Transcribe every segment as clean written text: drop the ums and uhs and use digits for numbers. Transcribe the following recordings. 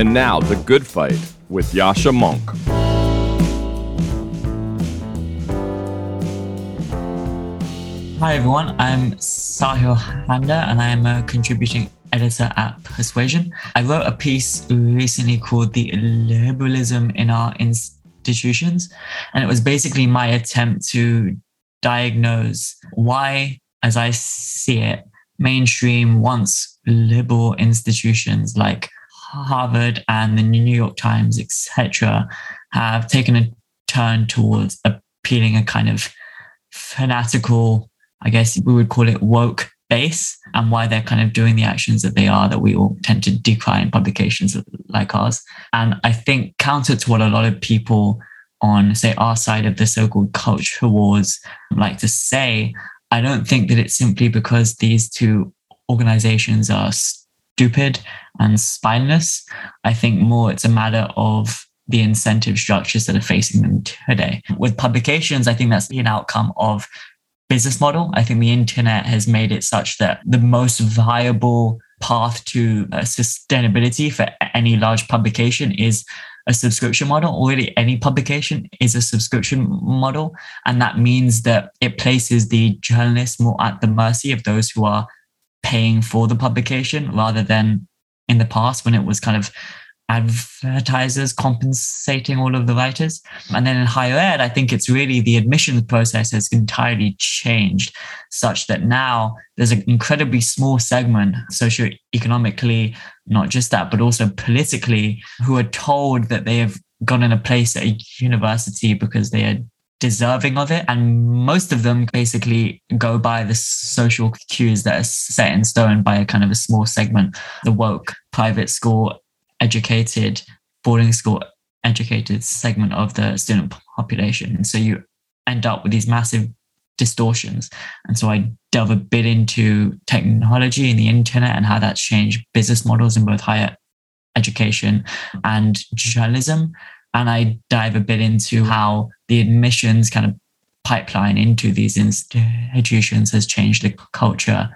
And now, The Good Fight with Yascha Mounk. Hi everyone, I'm Sahil Handa and I'm a contributing editor at Persuasion. I wrote a piece recently called The Liberalism in Our Institutions, and it was basically my attempt to diagnose why, as I see it, mainstream once liberal institutions like Harvard and the New York Times, etc., have taken a turn towards appealing a kind of fanatical, I guess we would call it woke base, and why they're kind of doing the actions that they are that we all tend to decry in publications like ours. And I think counter to what a lot of people on, say, our side of the so-called culture wars like to say, I don't think that it's simply because these two organizations are stupid and spineless. I think more it's a matter of the incentive structures that are facing them today. With publications, I think that's an outcome of business model. I think the internet has made it such that the most viable path to sustainability for any large publication is a subscription model. Already any publication is a subscription model. And that means that it places the journalists more at the mercy of those who are paying for the publication, rather than in the past when it was kind of advertisers compensating all of the writers. And then in higher ed, I think it's really the admissions process has entirely changed, such that now there's an incredibly small segment socioeconomically, not just that, but also politically, who are told that they have gotten a place at a university because they are deserving of it. And most of them basically go by the social cues that are set in stone by a kind of a small segment, the woke private school educated, boarding school educated segment of the student population. And so you end up with these massive distortions. And so I delve a bit into technology and the internet and how that's changed business models in both higher education and journalism. And I dive a bit into how the admissions kind of pipeline into these institutions has changed the culture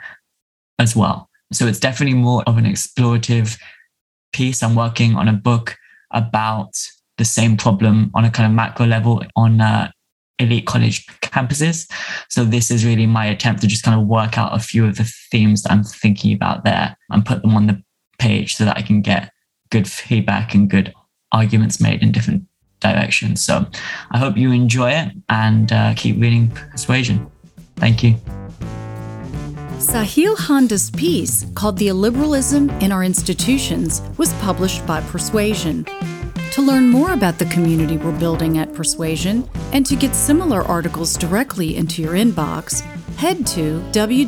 as well. So it's definitely more of an explorative piece. I'm working on a book about the same problem on a kind of macro level on elite college campuses. So this is really my attempt to just kind of work out a few of the themes that I'm thinking about there and put them on the page so that I can get good feedback and good arguments made in different directions. So I hope you enjoy it and keep reading Persuasion. Thank you. Sahil Handa's piece, called The Illiberalism in Our Institutions, was published by Persuasion. To learn more about the community we're building at Persuasion and to get similar articles directly into your inbox, head to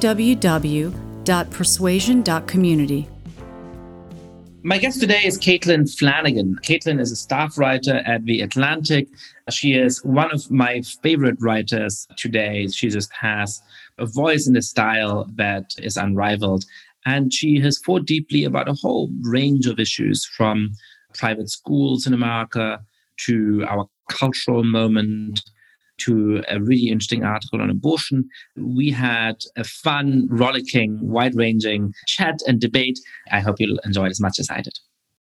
www.persuasion.community. My guest today is Caitlin Flanagan. Caitlin is a staff writer at The Atlantic. She is one of my favorite writers today. She just has a voice and a style that is unrivaled. And she has thought deeply about a whole range of issues, from private schools in America to our cultural moment to a really interesting article on abortion. We had a fun, rollicking, wide-ranging chat and debate. I hope you'll enjoy it as much as I did.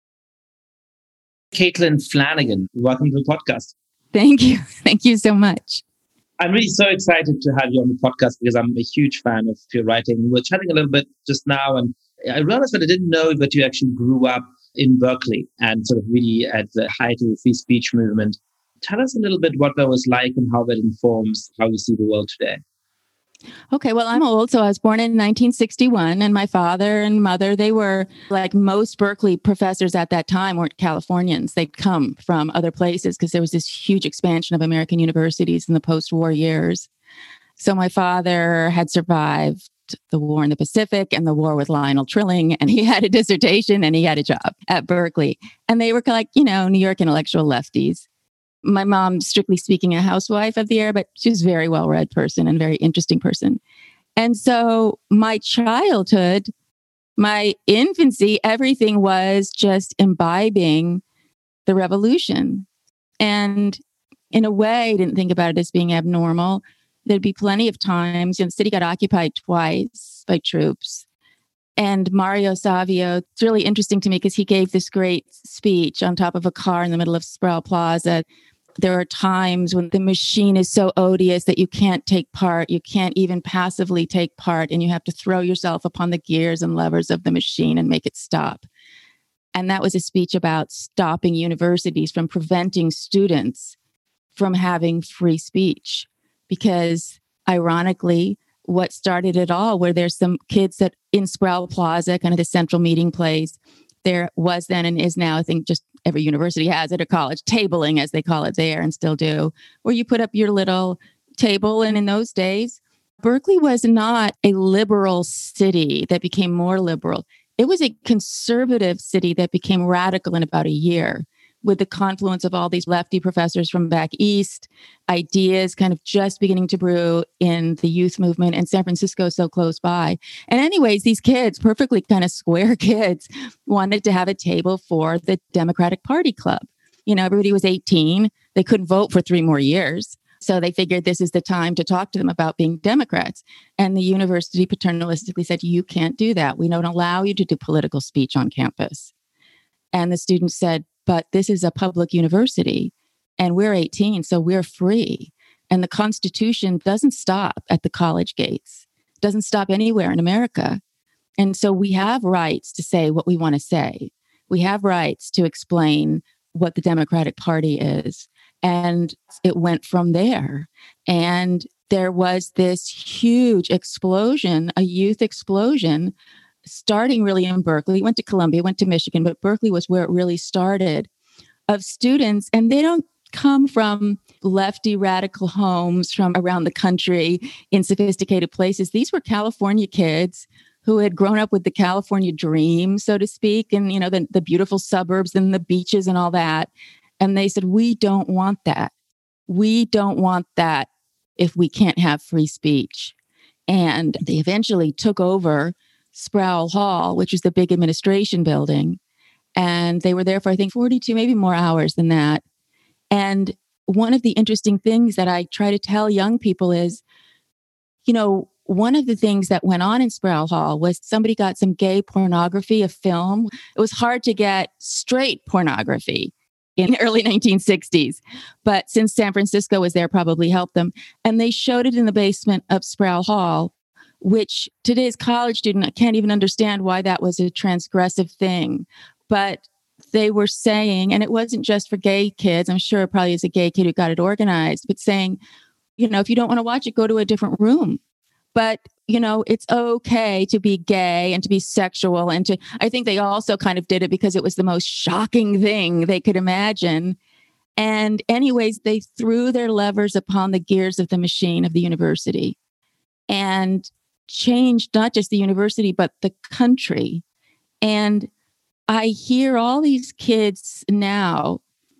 Caitlin Flanagan, welcome to the podcast. Thank you. Thank you so much. I'm really so excited to have you on the podcast because I'm a huge fan of your writing. We're chatting a little bit just now, and I realized that I didn't know that you actually grew up in Berkeley and sort of really at the height of the free speech movement. Tell us a little bit what that was like and how that informs how you see the world today. Okay, well, I'm old, so I was born in 1961, and my father and mother, they were like most Berkeley professors at that time weren't Californians. They'd come from other places because there was this huge expansion of American universities in the post-war years. So my father had survived the war in the Pacific and the war with Lionel Trilling, and he had a dissertation and he had a job at Berkeley. And they were like, New York intellectual lefties. My mom, strictly speaking, a housewife of the era, but she was a very well-read person and very interesting person. And so my childhood, my infancy, everything was just imbibing the revolution. And in a way, I didn't think about it as being abnormal. There'd be plenty of times, the city got occupied twice by troops. And Mario Savio, it's really interesting to me because he gave this great speech on top of a car in the middle of Sproul Plaza. There are times when the machine is so odious that you can't take part. You can't even passively take part, and you have to throw yourself upon the gears and levers of the machine and make it stop. And that was a speech about stopping universities from preventing students from having free speech. Because ironically, what started it all, where there's some kids that in Sproul Plaza, kind of the central meeting place, there was then and is now, I think just every university has it, or college, tabling as they call it there and still do, where you put up your little table. And in those days, Berkeley was not a liberal city that became more liberal. It was a conservative city that became radical in about a year, with the confluence of all these lefty professors from back east, ideas kind of just beginning to brew in the youth movement, and San Francisco so close by. And anyways, these kids, perfectly kind of square kids, wanted to have a table for the Democratic Party Club. You know, everybody was 18. They couldn't vote for 3 more years. So they figured this is the time to talk to them about being Democrats. And the university paternalistically said, you can't do that. We don't allow you to do political speech on campus. And the students said, but this is a public university and we're 18, so we're free. And the Constitution doesn't stop at the college gates, doesn't stop anywhere in America. And so we have rights to say what we want to say. We have rights to explain what the Democratic Party is. And it went from there. And there was this huge explosion, a youth explosion, starting really in Berkeley, went to Columbia, went to Michigan, but Berkeley was where it really started, of students. And they don't come from lefty radical homes from around the country in sophisticated places. These were California kids who had grown up with the California dream, so to speak, and, you know, the beautiful suburbs and the beaches and all that. And they said, we don't want that. We don't want that if we can't have free speech. And they eventually took over Sproul Hall, which is the big administration building. And they were there for, I think, 42, maybe more hours than that. And one of the interesting things that I try to tell young people is, you know, one of the things that went on in Sproul Hall was somebody got some gay pornography, a film. It was hard to get straight pornography in the early 1960s. But since San Francisco was there, probably helped them. And they showed it in the basement of Sproul Hall, which today's college student can't even understand why that was a transgressive thing. But they were saying, and it wasn't just for gay kids, I'm sure it probably is a gay kid who got it organized, but saying, you know, if you don't want to watch it, go to a different room. But, you know, it's okay to be gay and to be sexual. And to, I think they also kind of did it because it was the most shocking thing they could imagine. And anyways, they threw their levers upon the gears of the machine of the university and changed not just the university, but the country. And I hear all these kids now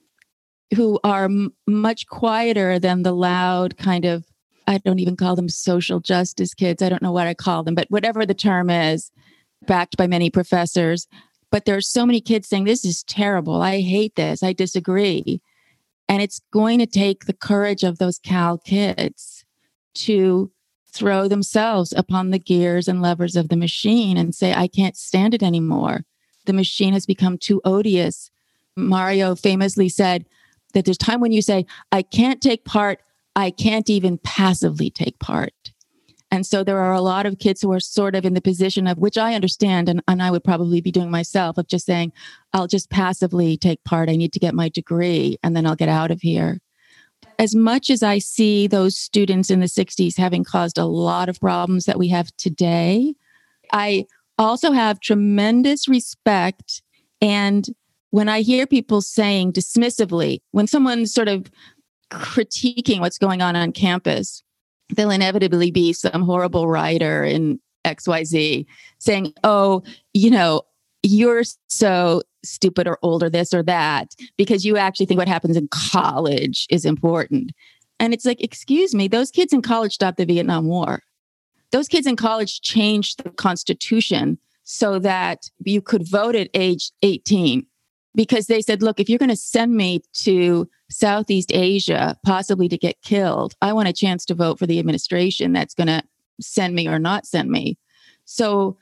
who are much quieter than the loud kind of, I don't even call them social justice kids. I don't know what I call them, but whatever the term is, backed by many professors. But there are so many kids saying, this is terrible. I hate this. I disagree. And it's going to take the courage of those Cal kids to throw themselves upon the gears and levers of the machine and say, I can't stand it anymore. The machine has become too odious. Mario famously said that there's time when you say, I can't take part, I can't even passively take part. And so there are a lot of kids who are sort of in the position of, which I understand, and I would probably be doing myself, of just saying, I'll just passively take part. I need to get my degree, and then I'll get out of here. As much as I see those students in the 60s having caused a lot of problems that we have today, I also have tremendous respect. And when I hear people saying dismissively, when someone's sort of critiquing what's going on campus, there'll inevitably be some horrible writer in XYZ saying, oh, you know, you're so stupid or old or this or that because you actually think what happens in college is important. And it's like, excuse me, those kids in college stopped the Vietnam War. Those kids in college changed the Constitution so that you could vote at age 18 because they said, look, if you're going to send me to Southeast Asia, possibly to get killed, I want a chance to vote for the administration that's going to send me or not send me. So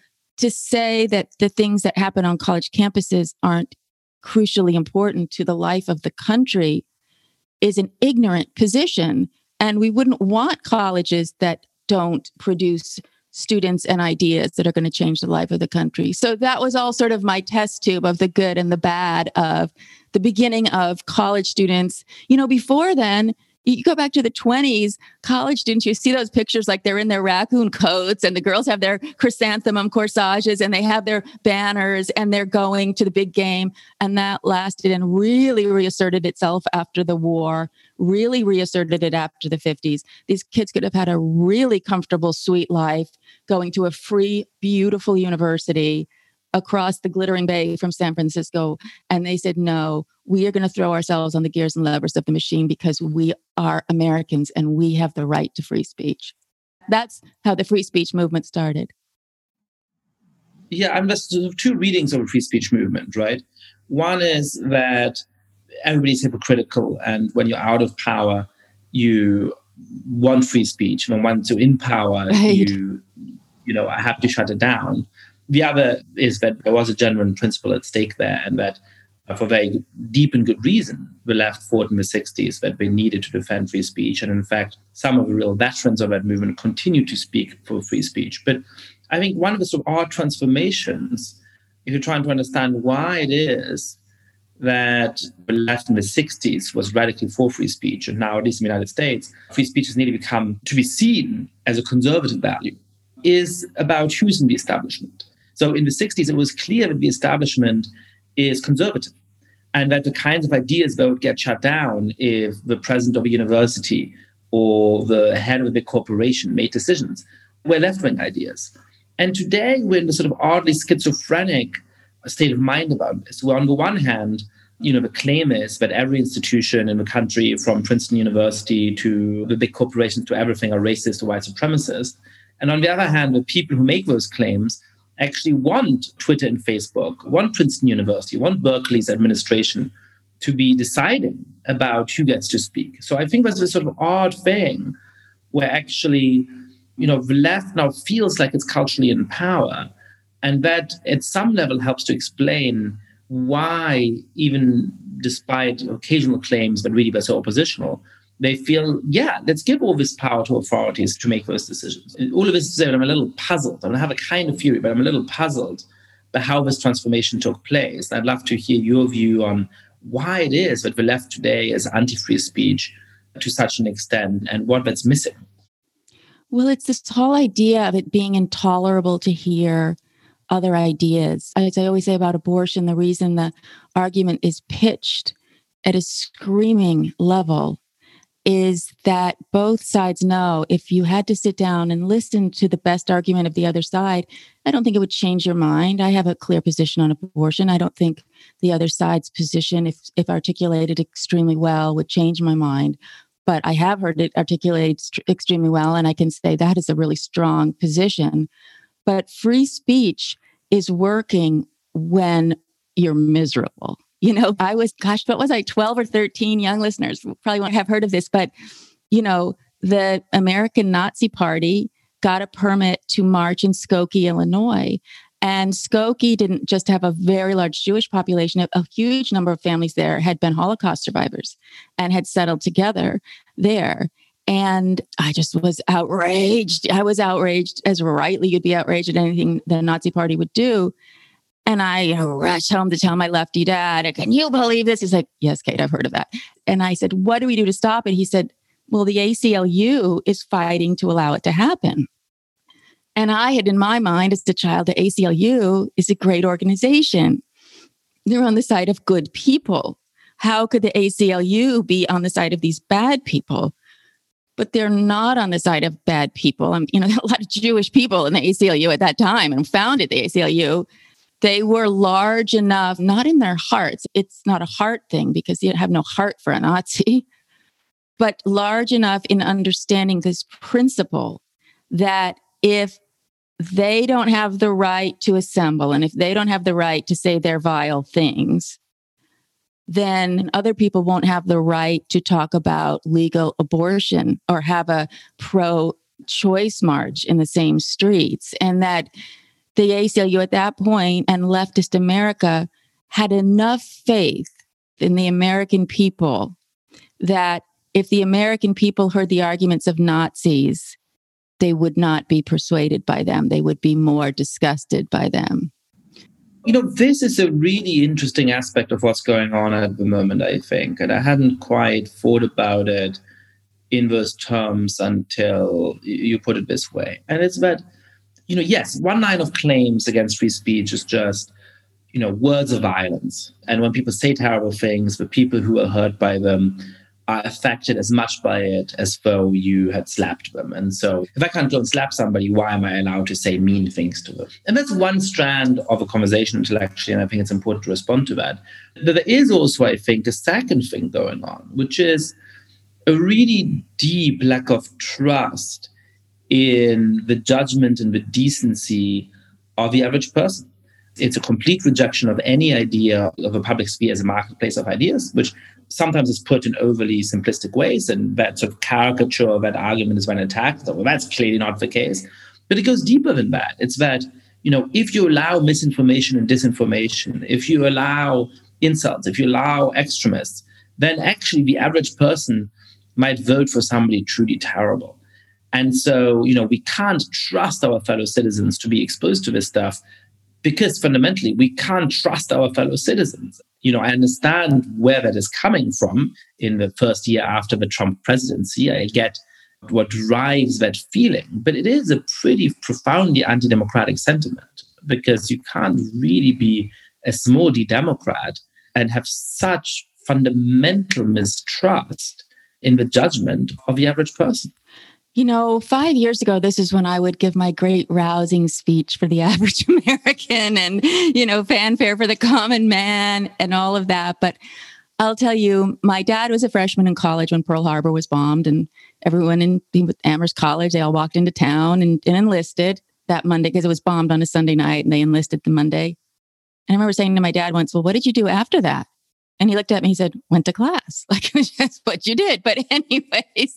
to say that the things that happen on college campuses aren't crucially important to the life of the country is an ignorant position. And we wouldn't want colleges that don't produce students and ideas that are going to change the life of the country. So that was all sort of my test tube of the good and the bad of the beginning of college students. Before then, you go back to the 20s, college students, you see those pictures like they're in their raccoon coats and the girls have their chrysanthemum corsages and they have their banners and they're going to the big game. And that lasted and really reasserted itself after the war, really reasserted it after the 50s. These kids could have had a really comfortable, sweet life going to a free, beautiful university across the glittering bay from San Francisco. And they said, no, we are going to throw ourselves on the gears and levers of the machine because we are Americans and we have the right to free speech. That's how the free speech movement started. Yeah, there's two readings of a free speech movement, right? One is that everybody's hypocritical, and when you're out of power, you want free speech, and once you're in power, right, you have to shut it down. The other is that there was a genuine principle at stake there, and that for very deep and good reason, the left fought in the 60s that they needed to defend free speech. And in fact, some of the real veterans of that movement continue to speak for free speech. But I think one of the sort of odd transformations, if you're trying to understand why it is that the left in the 60s was radically for free speech, and now, at least in the United States, free speech has nearly become to be seen as a conservative value, is about who's in the establishment. So in the 60s, it was clear that the establishment is conservative and that the kinds of ideas that would get shut down if the president of a university or the head of a big corporation made decisions were left-wing ideas. And today, we're in a sort of oddly schizophrenic state of mind about this, where on the one hand, the claim is that every institution in the country, from Princeton University to the big corporations to everything, are racist or white supremacist. And on the other hand, the people who make those claims actually want Twitter and Facebook, want Princeton University, want Berkeley's administration to be deciding about who gets to speak. So I think there's this sort of odd thing where actually, the left now feels like it's culturally in power. And that at some level helps to explain why, even despite occasional claims that really were so oppositional, they feel, let's give all this power to authorities to make those decisions. And all of this is that I'm a little puzzled. I don't have a kind of theory, but I'm a little puzzled by how this transformation took place. I'd love to hear your view on why it is that the left today is anti-free speech to such an extent and what that's missing. Well, it's this whole idea of it being intolerable to hear other ideas. As I always say about abortion, the reason the argument is pitched at a screaming level is that both sides know if you had to sit down and listen to the best argument of the other side, I don't think it would change your mind. I have a clear position on abortion. I don't think the other side's position, if articulated extremely well, would change my mind. But I have heard it articulated extremely well, and I can say that is a really strong position. But free speech is working when you're miserable. I was, what was I, 12 or 13 young listeners probably won't have heard of this, but, the American Nazi Party got a permit to march in Skokie, Illinois. And Skokie didn't just have a very large Jewish population. A huge number of families there had been Holocaust survivors and had settled together there. And I just was outraged. I was outraged, as rightly you'd be outraged at anything the Nazi Party would do. And I rushed home to tell my lefty dad, can you believe this? He's like, yes, Kate, I've heard of that. And I said, what do we do to stop it? He said, well, the ACLU is fighting to allow it to happen. And I had in my mind as a child, the ACLU is a great organization. They're on the side of good people. How could the ACLU be on the side of these bad people? But they're not on the side of bad people. There are a lot of Jewish people in the ACLU at that time and founded the ACLU. They were large enough, not in their hearts. It's not a heart thing because you have no heart for a Nazi, but large enough in understanding this principle that if they don't have the right to assemble and if they don't have the right to say their vile things, then other people won't have the right to talk about legal abortion or have a pro-choice march in the same streets. And that the ACLU at that point and leftist America had enough faith in the American people that if the American people heard the arguments of Nazis, they would not be persuaded by them. They would be more disgusted by them. This is a really interesting aspect of what's going on at the moment, I think. And I hadn't quite thought about it in those terms until you put it this way. And it's that, yes, one line of claims against free speech is just, words of violence. And when people say terrible things, the people who are hurt by them are affected as much by it as though you had slapped them. And so if I can't go and slap somebody, why am I allowed to say mean things to them? And that's one strand of a conversation intellectually, and I think it's important to respond to that. But there is also, I think, a second thing going on, which is a really deep lack of trust in the judgment and the decency of the average person. It's a complete rejection of any idea of a public sphere as a marketplace of ideas, which sometimes is put in overly simplistic ways, and that sort of caricature of that argument is when attacked. Well, that's clearly not the case. But it goes deeper than that. It's that, if you allow misinformation and disinformation, if you allow insults, if you allow extremists, then actually the average person might vote for somebody truly terrible. And so, we can't trust our fellow citizens to be exposed to this stuff because fundamentally we can't trust our fellow citizens. I understand where that is coming from in the first year after the Trump presidency. I get what drives that feeling, but it is a pretty profoundly anti-democratic sentiment because you can't really be a small d Democrat and have such fundamental mistrust in the judgment of the average person. 5 years ago, this is when I would give my great rousing speech for the average American and, fanfare for the common man and all of that. But I'll tell you, my dad was a freshman in college when Pearl Harbor was bombed, and everyone in Amherst College, they all walked into town and enlisted that Monday because it was bombed on a Sunday night, and they enlisted the Monday. And I remember saying to my dad once, well, what did you do after that? And he looked at me, he said, went to class. Like, that's what you did. But anyways,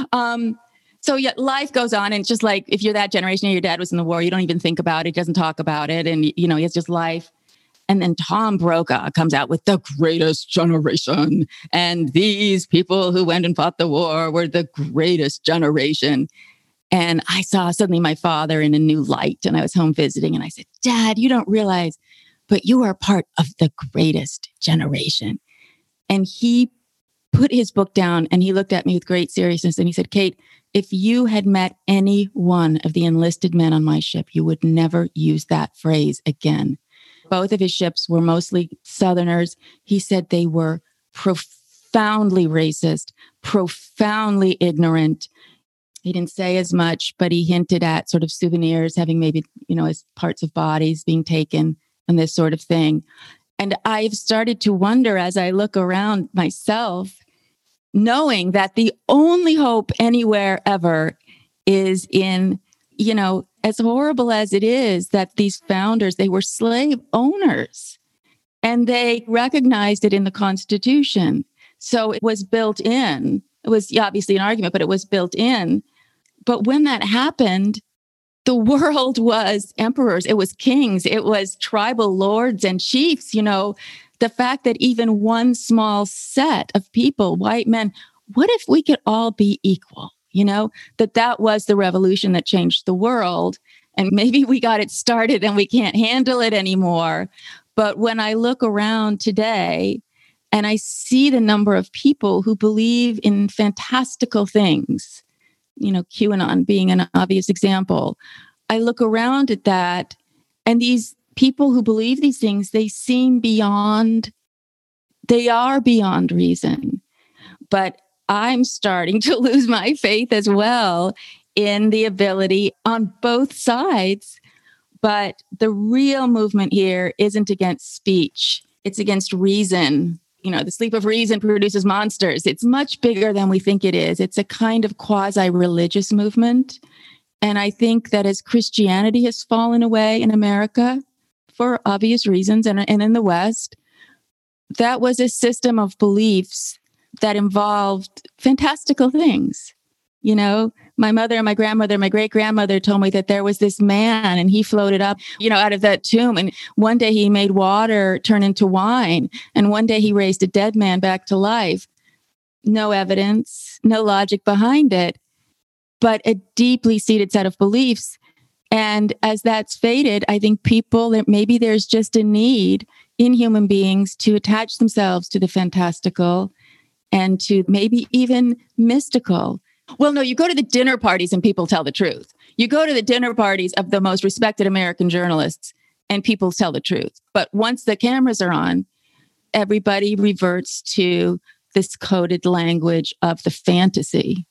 so yeah, life goes on. And it's just like, if you're that generation, your dad was in the war, you don't even think about it, doesn't talk about it. And, it's just life. And then Tom Brokaw comes out with the greatest generation. And these people who went and fought the war were the greatest generation. And I saw suddenly my father in a new light. And I was home visiting. And I said, Dad, you don't realize, but you are part of the greatest generation. And he put his book down and he looked at me with great seriousness. And he said, Kate, if you had met any one of the enlisted men on my ship, you would never use that phrase again. Both of his ships were mostly Southerners. He said they were profoundly racist, profoundly ignorant. He didn't say as much, but he hinted at sort of souvenirs having maybe, as parts of bodies being taken and this sort of thing. And I've started to wonder as I look around myself, knowing that the only hope anywhere ever is in, as horrible as it is that these founders, they were slave owners and they recognized it in the Constitution. So it was built in. It was obviously an argument, but it was built in. But when that happened, the world was emperors, it was kings, it was tribal lords and chiefs, the fact that even one small set of people, white men, what if we could all be equal? That was the revolution that changed the world. And maybe we got it started and we can't handle it anymore. But when I look around today and I see the number of people who believe in fantastical things, QAnon being an obvious example, I look around at that and these people who believe these things, they are beyond reason. But I'm starting to lose my faith as well in the ability on both sides. But the real movement here isn't against speech. It's against reason. The sleep of reason produces monsters. It's much bigger than we think it is. It's a kind of quasi-religious movement. And I think that as Christianity has fallen away in America, for obvious reasons, and in the West, that was a system of beliefs that involved fantastical things. my mother and my grandmother, my great-grandmother told me that there was this man and he floated up, out of that tomb. And one day he made water turn into wine. And one day he raised a dead man back to life. No evidence, no logic behind it, but a deeply seated set of beliefs. And as that's faded, I think maybe there's just a need in human beings to attach themselves to the fantastical and to maybe even mystical. Well, no, you go to the dinner parties and people tell the truth. You go to the dinner parties of the most respected American journalists and people tell the truth. But once the cameras are on, everybody reverts to this coded language of the fantasy.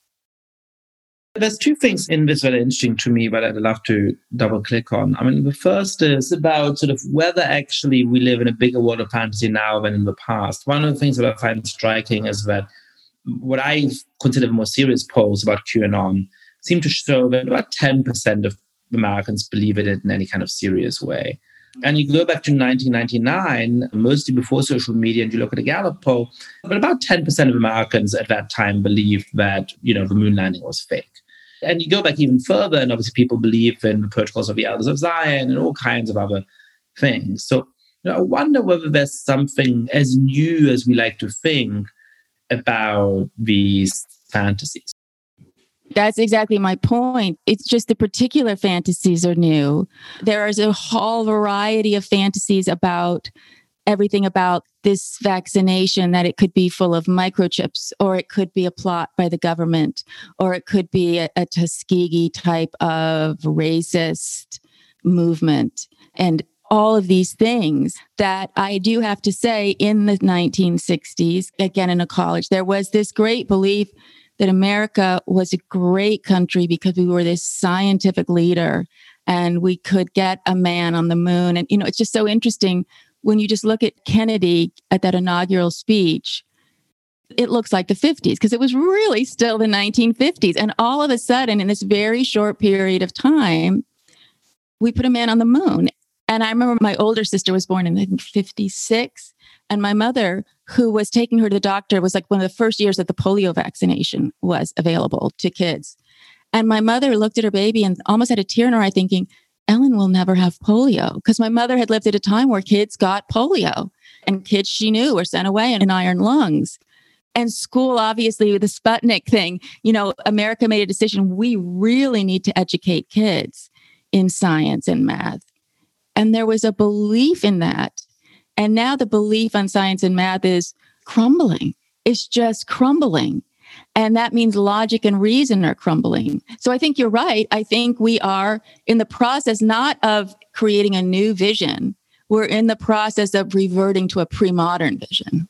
There's two things in this that are interesting to me, but I'd love to double click on. I mean, the first is about sort of whether actually we live in a bigger world of fantasy now than in the past. One of the things that I find striking is that what I consider the more serious polls about QAnon seem to show that about 10% of Americans believe it in any kind of serious way. And you go back to 1999, mostly before social media, and you look at a Gallup poll, but about 10% of Americans at that time believed that, the moon landing was fake. And you go back even further, and obviously people believe in the protocols of the Elders of Zion and all kinds of other things. So I wonder whether there's something as new as we like to think about these fantasies. That's exactly my point. It's just the particular fantasies are new. There is a whole variety of fantasies about everything about this vaccination, that it could be full of microchips, or it could be a plot by the government, or it could be a Tuskegee type of racist movement. And all of these things that I do have to say, in the 1960s, again, in a college, there was this great belief that America was a great country because we were this scientific leader and we could get a man on the moon. And, it's just so interesting when you just look at Kennedy at that inaugural speech. It looks like the 50s because it was really still the 1950s. And all of a sudden, in this very short period of time, we put a man on the moon. And I remember my older sister was born in, I think, 56. And my mother, who was taking her to the doctor, was like one of the first years that the polio vaccination was available to kids. And my mother looked at her baby and almost had a tear in her eye thinking, Ellen will never have polio. Because my mother had lived at a time where kids got polio and kids she knew were sent away in iron lungs. And school, obviously, with the Sputnik thing, America made a decision. We really need to educate kids in science and math. And there was a belief in that. And now the belief on science and math is crumbling. It's just crumbling. And that means logic and reason are crumbling. So I think you're right. I think we are in the process not of creating a new vision. We're in the process of reverting to a pre-modern vision.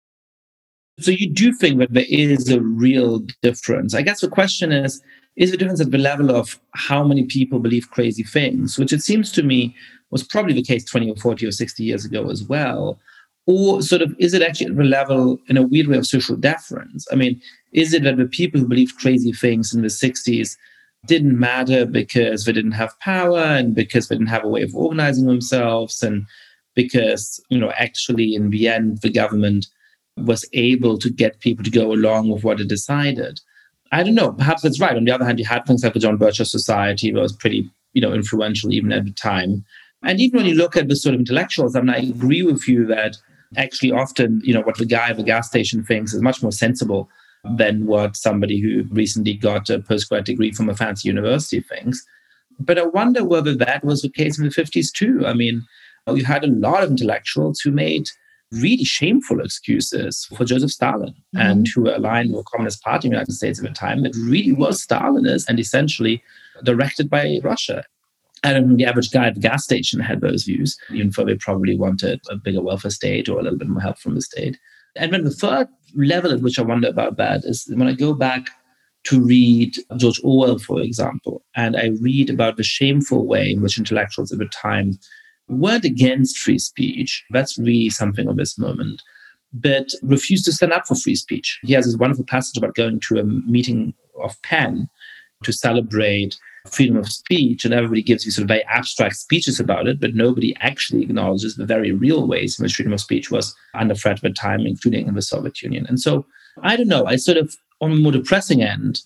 So you do think that there is a real difference. I guess the question is the difference at the level of how many people believe crazy things, which it seems to me was probably the case 20 or 40 or 60 years ago as well? Or sort of, is it actually at the level, in a weird way, of social deference? I mean, is it that the people who believed crazy things in the 60s didn't matter because they didn't have power and because they didn't have a way of organizing themselves and because, actually in the end, the government was able to get people to go along with what it decided? I don't know. Perhaps that's right. On the other hand, you had things like the John Birchall Society that was pretty, influential even at the time. And even when you look at the sort of intellectuals, I agree with you that actually often, what the guy at the gas station thinks is much more sensible than what somebody who recently got a postgrad degree from a fancy university thinks. But I wonder whether that was the case in the 50s too. I mean, you had a lot of intellectuals who made really shameful excuses for Joseph Stalin and who were aligned with the Communist Party in the United States at the time that really was Stalinist and essentially directed by Russia. I don't think the average guy at the gas station had those views, even though they probably wanted a bigger welfare state or a little bit more help from the state. And then the third level at which I wonder about that is when I go back to read George Orwell, for example, and I read about the shameful way in which intellectuals at the time weren't against free speech. That's really something of this moment, but refused to stand up for free speech. He has this wonderful passage about going to a meeting of Penn to celebrate freedom of speech, and everybody gives you sort of very abstract speeches about it, but nobody actually acknowledges the very real ways in which freedom of speech was under threat at the time, including in the Soviet Union. And so, I don't know, I sort of, on a more depressing end,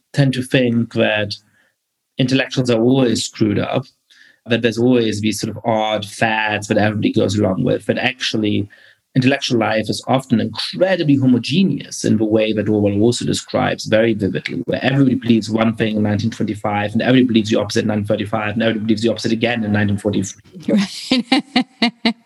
tend to think that intellectuals are always screwed up, that there's always these sort of odd fads that everybody goes along with, but actually intellectual life is often incredibly homogeneous in the way that Orwell also describes very vividly, where everybody believes one thing in 1925 and everybody believes the opposite in 1935 and everybody believes the opposite again in 1943. Right.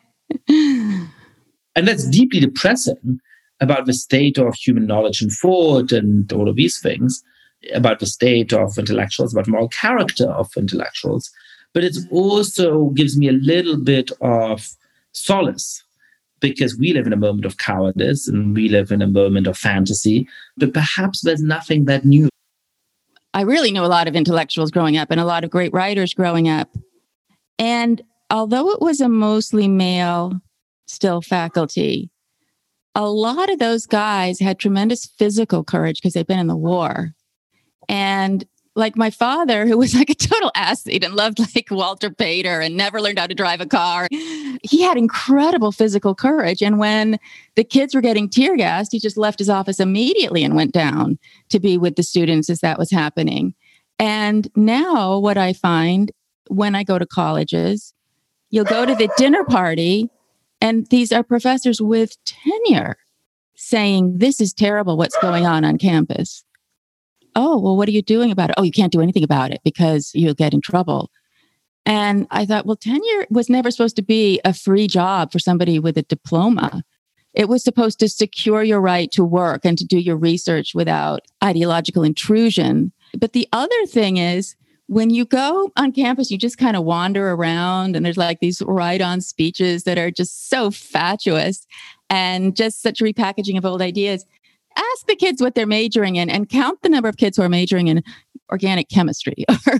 And that's deeply depressing about the state of human knowledge and thought and all of these things, about the state of intellectuals, about moral character of intellectuals. But it also gives me a little bit of solace, because we live in a moment of cowardice and we live in a moment of fantasy, but perhaps there's nothing that new. I really knew a lot of intellectuals growing up and a lot of great writers growing up. And although it was a mostly male still faculty, a lot of those guys had tremendous physical courage because they'd been in the war. And like my father, who was like a total athlete and loved like Walter Pater and never learned how to drive a car, he had incredible physical courage. And when the kids were getting tear gassed, he just left his office immediately and went down to be with the students as that was happening. And now what I find when I go to colleges, you'll go to the dinner party and these are professors with tenure saying, this is terrible what's going on campus. Oh, well, what are you doing about it? Oh, you can't do anything about it because you'll get in trouble. And I thought, well, tenure was never supposed to be a free job for somebody with a diploma. It was supposed to secure your right to work and to do your research without ideological intrusion. But the other thing is, when you go on campus, you just kind of wander around and there's like these write-on speeches that are just so fatuous and just such repackaging of old ideas. Ask the kids what they're majoring in and count the number of kids who are majoring in organic chemistry. Or,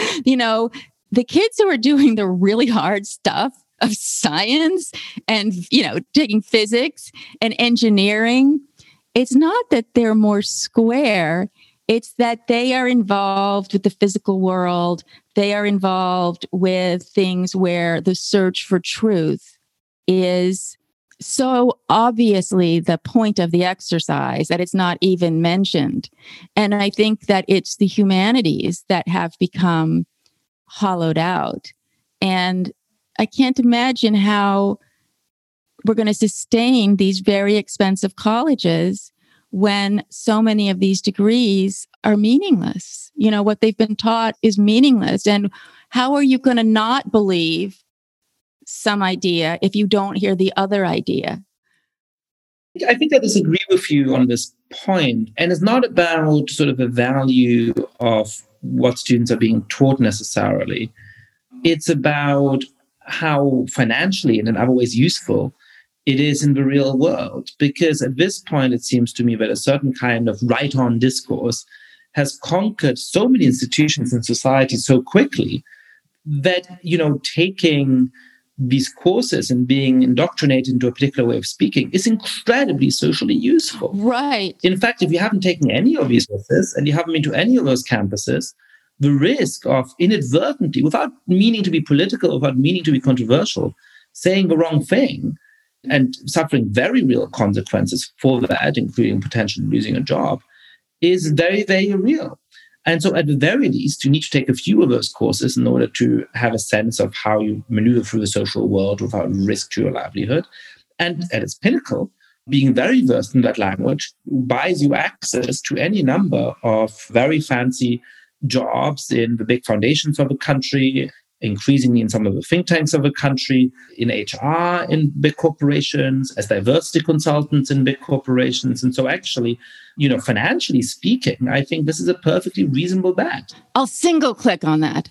the kids who are doing the really hard stuff of science and, taking physics and engineering, it's not that they're more square. It's that they are involved with the physical world. They are involved with things where the search for truth is so obviously the point of the exercise that it's not even mentioned. And I think that it's the humanities that have become hollowed out. And I can't imagine how we're going to sustain these very expensive colleges when so many of these degrees are meaningless. What they've been taught is meaningless. And how are you going to not believe some idea if you don't hear the other idea? I think I disagree with you on this point. And it's not about sort of the value of what students are being taught necessarily. It's about how financially and in other ways useful it is in the real world. Because at this point, it seems to me that a certain kind of right-on discourse has conquered so many institutions in society so quickly that, taking these courses and being indoctrinated into a particular way of speaking is incredibly socially useful. Right. In fact, if you haven't taken any of these courses and you haven't been to any of those campuses, the risk of inadvertently, without meaning to be political, without meaning to be controversial, saying the wrong thing and suffering very real consequences for that, including potentially losing a job, is very, very real. And so at the very least, you need to take a few of those courses in order to have a sense of how you maneuver through the social world without risk to your livelihood. And at its pinnacle, being very versed in that language buys you access to any number of very fancy jobs in the big foundations of the country, increasingly in some of the think tanks of the country, in HR in big corporations, as diversity consultants in big corporations. And so actually, financially speaking, I think this is a perfectly reasonable bet. I'll single click on that,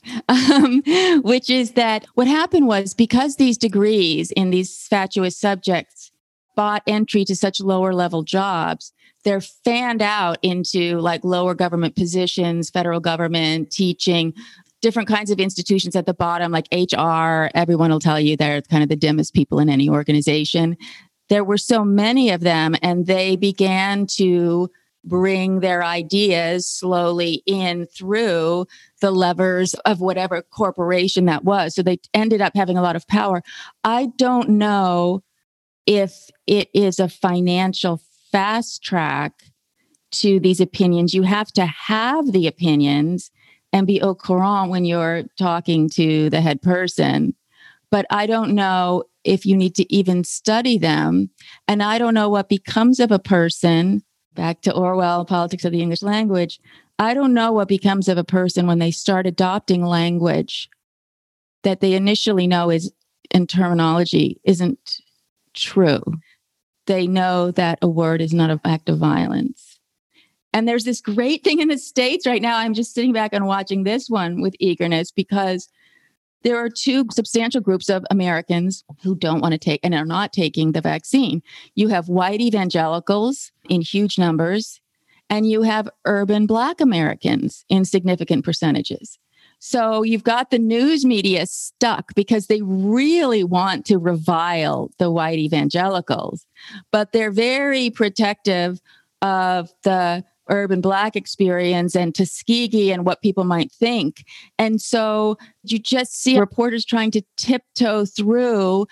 which is that what happened was because these degrees in these fatuous subjects bought entry to such lower level jobs, they're fanned out into like lower government positions, federal government, teaching, different kinds of institutions at the bottom, like HR. Everyone will tell you they're kind of the dimmest people in any organization. There were so many of them, and they began to bring their ideas slowly in through the levers of whatever corporation that was. So they ended up having a lot of power. I don't know if it is a financial fast track to these opinions. You have to have the opinions and be au courant when you're talking to the head person. But I don't know if you need to even study them. And I don't know what becomes of a person, back to Orwell, Politics of the English Language. I don't know what becomes of a person when they start adopting language that they initially know is in terminology isn't true. They know that a word is not an act of violence. And there's this great thing in the States right now. I'm just sitting back and watching this one with eagerness because there are two substantial groups of Americans who don't want to take and are not taking the vaccine. You have white evangelicals in huge numbers, and you have urban Black Americans in significant percentages. So you've got the news media stuck because they really want to revile the white evangelicals, but they're very protective of the urban Black experience and Tuskegee and what people might think. And so you just see reporters trying to tiptoe through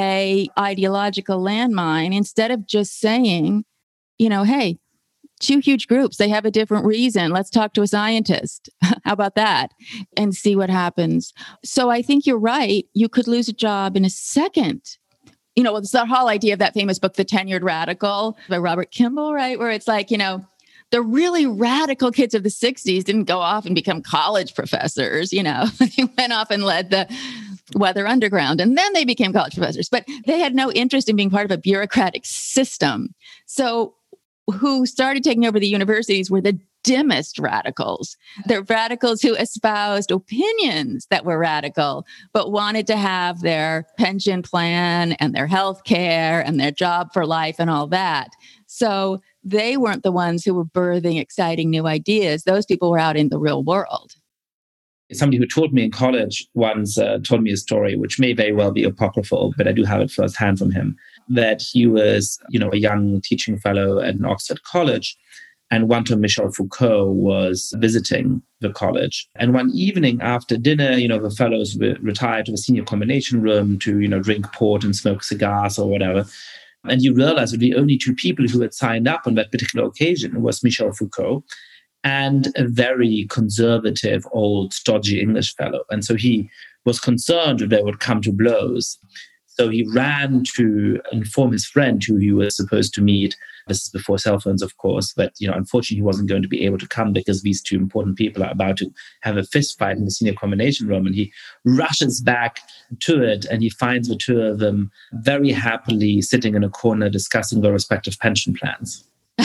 a ideological landmine instead of just saying, hey, two huge groups, they have a different reason. Let's talk to a scientist. How about that? And see what happens. So I think you're right. You could lose a job in a second. It's the whole idea of that famous book, The Tenured Radical by Robert Kimball, right? Where it's like, the really radical kids of the 60s didn't go off and become college professors. They went off and led the Weather Underground, and then they became college professors. But they had no interest in being part of a bureaucratic system. So who started taking over the universities were the dimmest radicals. They're radicals who espoused opinions that were radical, but wanted to have their pension plan and their health care and their job for life and all that. So they weren't the ones who were birthing exciting new ideas. Those people were out in the real world. Somebody who taught me in college once told me a story, which may very well be apocryphal, but I do have it firsthand from him, that he was, a young teaching fellow at an Oxford college. And one time Michel Foucault was visiting the college. And one evening after dinner, the fellows retired to the senior combination room to, drink port and smoke cigars or whatever. And you realize that the only two people who had signed up on that particular occasion was Michel Foucault and a very conservative, old, stodgy English fellow. And so he was concerned that they would come to blows. So he ran to inform his friend who he was supposed to meet. This is before cell phones, of course, but unfortunately he wasn't going to be able to come because these two important people are about to have a fist fight in the senior combination room. And he rushes back to it and he finds the two of them very happily sitting in a corner discussing their respective pension plans.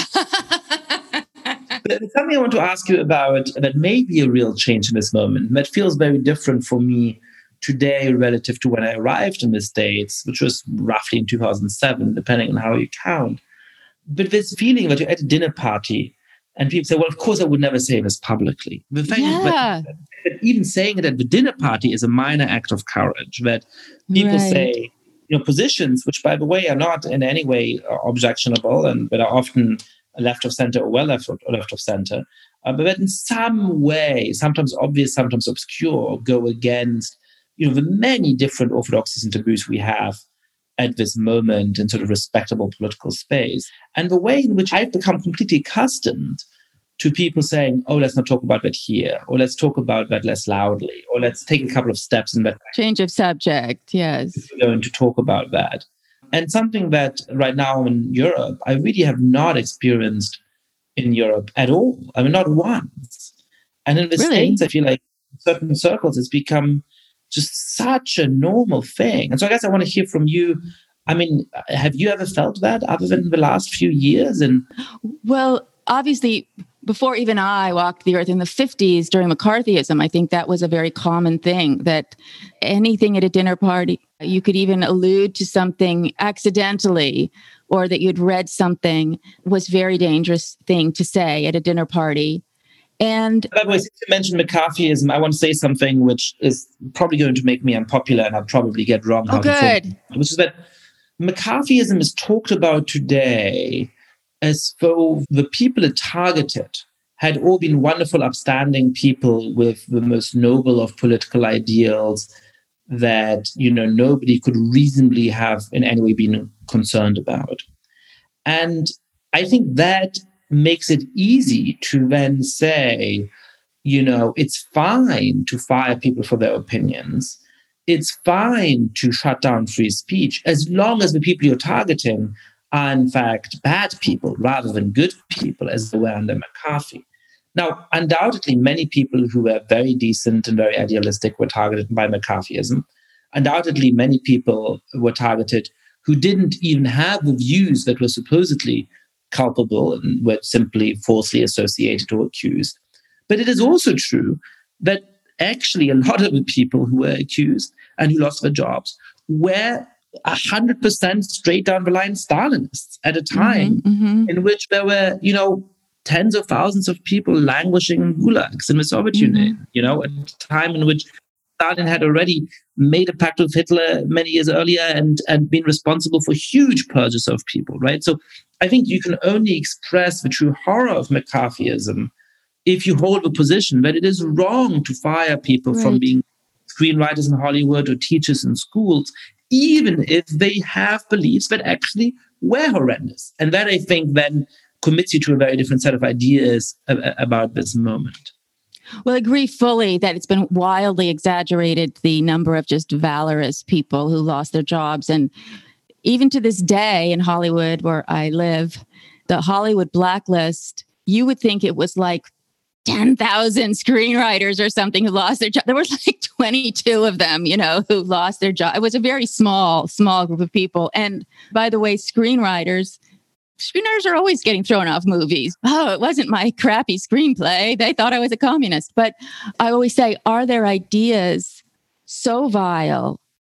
But there's something I want to ask you about that may be a real change in this moment. That feels very different for me today relative to when I arrived in the States, which was roughly in 2007, depending on how you count. But this feeling that you're at a dinner party and people say, well, of course, I would never say this publicly. The fact is that even saying it at the dinner party is a minor act of courage, that people say, positions, which, by the way, are not in any way objectionable and but are often left of center or well left of center, but that in some way, sometimes obvious, sometimes obscure, go against the many different orthodoxies and taboos we have at this moment in sort of respectable political space. And the way in which I've become completely accustomed to people saying, oh, let's not talk about that here, or let's talk about that less loudly, or let's take a couple of steps in that change of subject, yes. We're going to talk about that. And something that right now in Europe, I really have not experienced in Europe at all. I mean, not once. And in the States, I feel like in certain circles, it's become just such a normal thing. And so I guess I want to hear from you. I mean, have you ever felt that other than the last few years? Well, obviously, before even I walked the earth in the 50s during McCarthyism, I think that was a very common thing, that anything at a dinner party, you could even allude to something accidentally or that you'd read something, was a very dangerous thing to say at a dinner party. And by the way, since you mentioned McCarthyism, I want to say something which is probably going to make me unpopular and I'll probably get wrong. Which is that McCarthyism is talked about today as though the people it targeted had all been wonderful, upstanding people with the most noble of political ideals that, nobody could reasonably have in any way been concerned about. And I think that makes it easy to then say, it's fine to fire people for their opinions. It's fine to shut down free speech as long as the people you're targeting are in fact bad people rather than good people, as they were under McCarthy. Now, undoubtedly, many people who were very decent and very idealistic were targeted by McCarthyism. Undoubtedly, many people were targeted who didn't even have the views that were supposedly culpable and were simply falsely associated or accused. But it is also true that actually a lot of the people who were accused and who lost their jobs were 100% straight down the line Stalinists at a time in which there were, tens of thousands of people languishing in gulags in the Soviet Union, at a time in which Stalin had already made a pact with Hitler many years earlier and been responsible for huge purges of people, right? So I think you can only express the true horror of McCarthyism if you hold the position that it is wrong to fire people from being screenwriters in Hollywood or teachers in schools, even if they have beliefs that actually were horrendous. And that, I think, then commits you to a very different set of ideas about this moment. Well, I agree fully that it's been wildly exaggerated, the number of just valorous people who lost their jobs. And even to this day in Hollywood, where I live, the Hollywood blacklist, you would think it was like 10,000 screenwriters or something who lost their job. There were like 22 of them, who lost their job. It was a very small group of people. And by the way, screenwriters are always getting thrown off movies. Oh, it wasn't my crappy screenplay. They thought I was a communist. But I always say, are their ideas so vile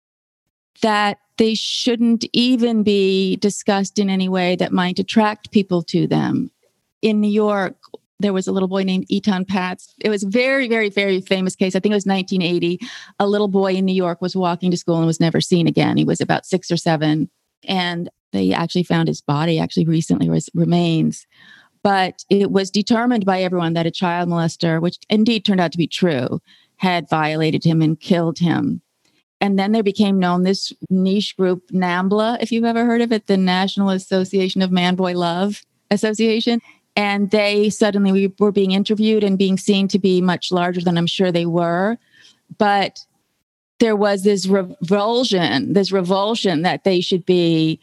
that they shouldn't even be discussed in any way that might attract people to them? In New York, there was a little boy named Etan Patz. It was a very, very, very famous case. I think it was 1980. A little boy in New York was walking to school and was never seen again. He was about 6 or 7. And they actually found his body recently remains. But it was determined by everyone that a child molester, which indeed turned out to be true, had violated him and killed him. And then there became known this niche group, NAMBLA, if you've ever heard of it, the National Association of Man-Boy Love Association. And they suddenly were being interviewed and being seen to be much larger than I'm sure they were. But there was this revulsion that they should be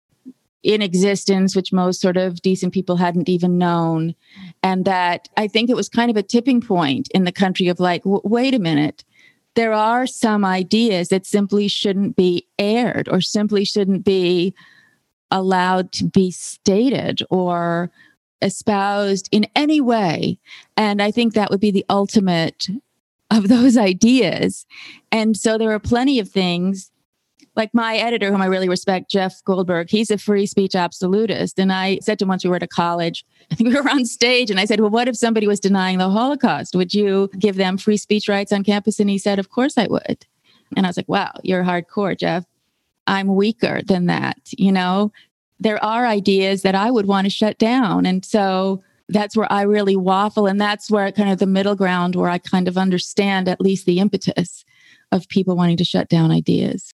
in existence, which most sort of decent people hadn't even known. And that I think it was kind of a tipping point in the country of like, wait a minute, there are some ideas that simply shouldn't be aired or simply shouldn't be allowed to be stated or espoused in any way. And I think that would be the ultimate of those ideas. And so there are plenty of things, like my editor, whom I really respect, Jeff Goldberg, he's a free speech absolutist. And I said to him once we were at a college, I think we were on stage, and I said, well, what if somebody was denying the Holocaust? Would you give them free speech rights on campus? And he said, of course I would. And I was like, wow, you're hardcore, Jeff. I'm weaker than that, There are ideas that I would want to shut down. And so that's where I really waffle. And that's where kind of the middle ground where I kind of understand at least the impetus of people wanting to shut down ideas.